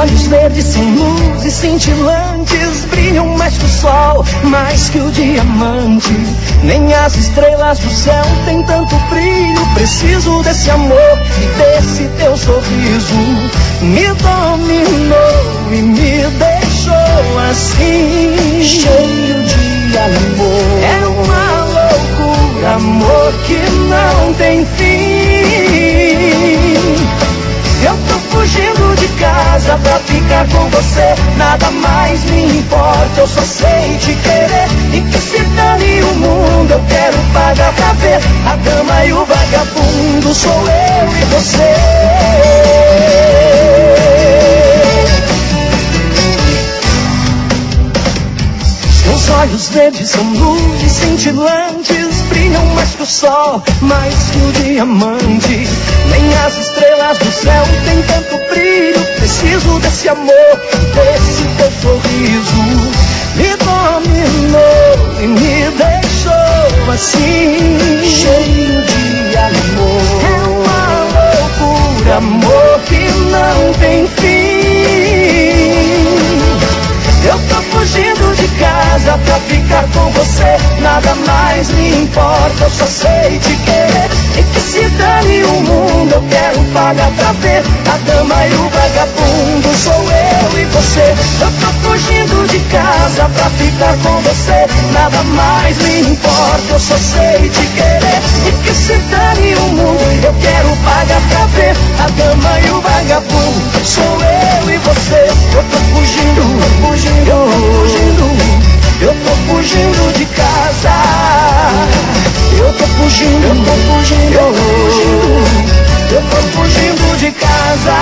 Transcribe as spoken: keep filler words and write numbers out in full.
olhos verdes são luzes cintilantes, brilham mais que o sol, mais que o diamante. Nem as estrelas do céu têm tanto brilho. Preciso desse amor e desse teu sorriso. Me dominou e me deixou assim, cheio de amor. É uma loucura, amor que não tem fim. Eu tô fugindo de casa pra ficar com você. Nada mais me importa, eu só sei te querer. E que se dane o mundo, eu quero pagar pra ver. A dama e o vagabundo sou eu e você. Seus olhos verdes são luzes cintilantes, brilham mais que o sol, mais que o diamante. Nem as estrelas do céu têm tanto brilho. Preciso desse amor, desse teu sorriso. Me dominou e me deixou assim, cheio de amor. É uma loucura, amor que não tem fim. Eu tô fugindo de casa pra ficar com você. Nada mais me importa, eu só sei te querer. E que se dane o mundo, eu quero pagar pra ver. A dama e o vagabundo sou eu e você. Eu tô fugindo de casa pra ficar com você. Nada mais me importa, eu só sei te querer. E que se dane o mundo, eu quero pagar pra ver. A dama e o vagabundo sou eu e você. Eu tô fugindo, tô fugindo, eu tô fugindo. Eu tô fugindo de casa. Eu tô fugindo, eu tô fugindo, eu tô fugindo. Eu tô fugindo de casa.